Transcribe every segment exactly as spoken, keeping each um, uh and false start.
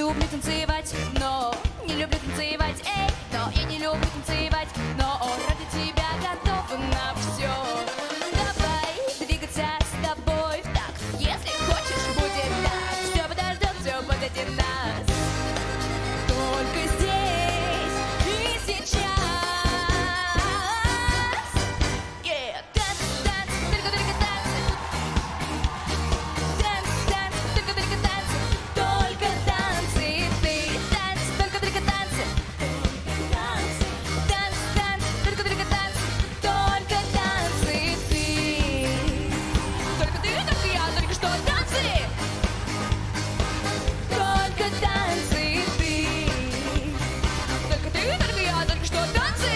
люблю танцевать, но не люблю танцевать, эй, но я не люблю танцевать, но ради тебя готова на все. Давай двигаться с тобой в такт, если хочешь, будет так. Все подождет, все позади нас, только здесь и сейчас. Yeah, танцы, танцы, только только танцы. Танцы, танцы, только только танцы, только танцы. Ты танцы, только только танцы. Танцы, танцы, только только танцы, только танцы. Ты, только ты, только я, только что танцы. Только танцы. Ты, только ты, только я, только что танцы.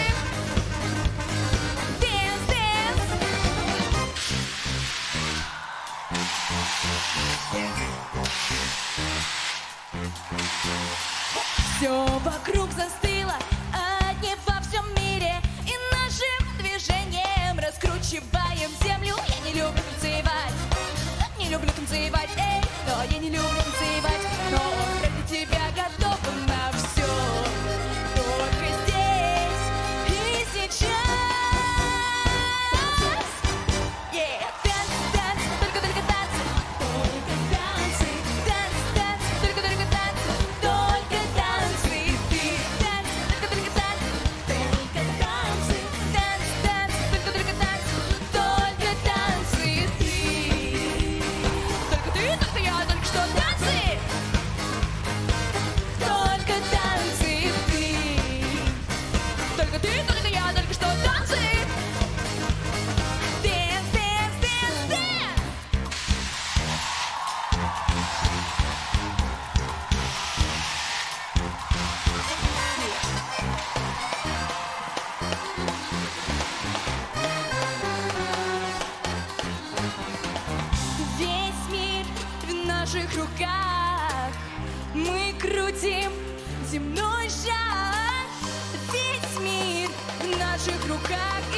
Dance, dance. Все вокруг застыло, одни во всем мире, и нашим движением раскручиваем землю. Я не люблю танцевать, не люблю танцевать, эй, но я не люблю танцевать, но ради тебя готова на все, только здесь и сейчас. Yeah, танцы, танцы, только только танцы, только танцы, танцы, танцы, только только танцы, только танцы. Ты танцы, только только танцы, только танцы, танцы, танцы, только только танцы, только танцы. Ты, только ты, только я, только что танцы, только танцы. Ты, только ты, только я, только что танцы. Dance, dance, dance, dance. Весь мир в наших руках, мы крутим земной шар. Весь мир в наших руках,